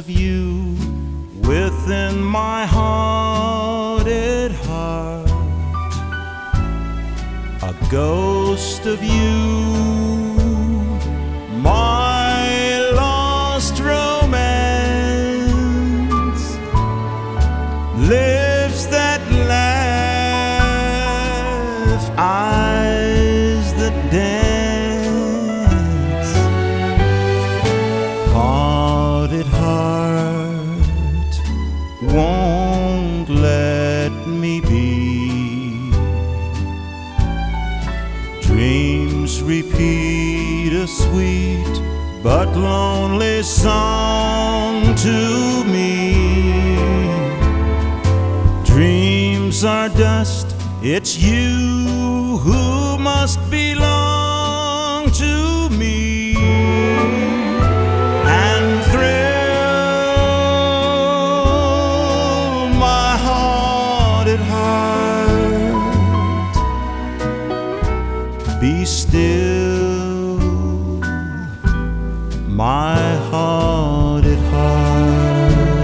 of you within my haunted heart, a ghost of you, my lost romance, lips that laugh, eyes that dance, haunted heart won't let me be. Dreams repeat a sweet but lonely song to me. Dreams are dust, it's you who must belong to me, and thrill my haunted heart. Be still, my haunted heart.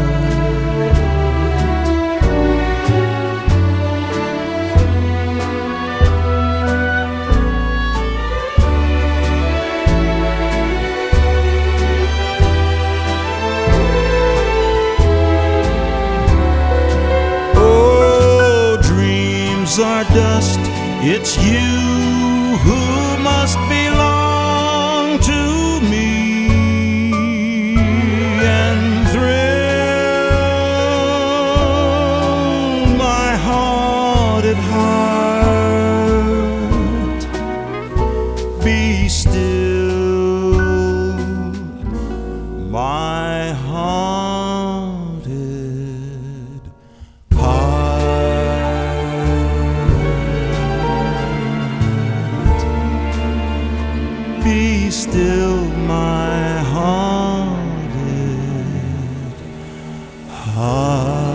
Are dust, it's you who must belong to me, and thrill my haunted heart. Be still, my haunted heart. Be still, my haunted heart.